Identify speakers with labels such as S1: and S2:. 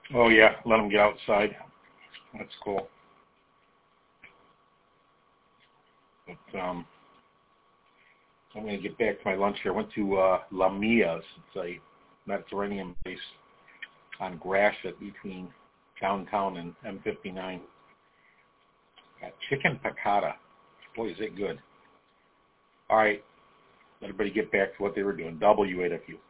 S1: Oh yeah, let them get outside. That's cool. But I'm going to get back to my lunch here. I went to La Mia's. It's a Mediterranean place on Gratiot between downtown and M59. Got chicken piccata. Boy, is it good. All right. Everybody get back to what they were doing. W8 if you.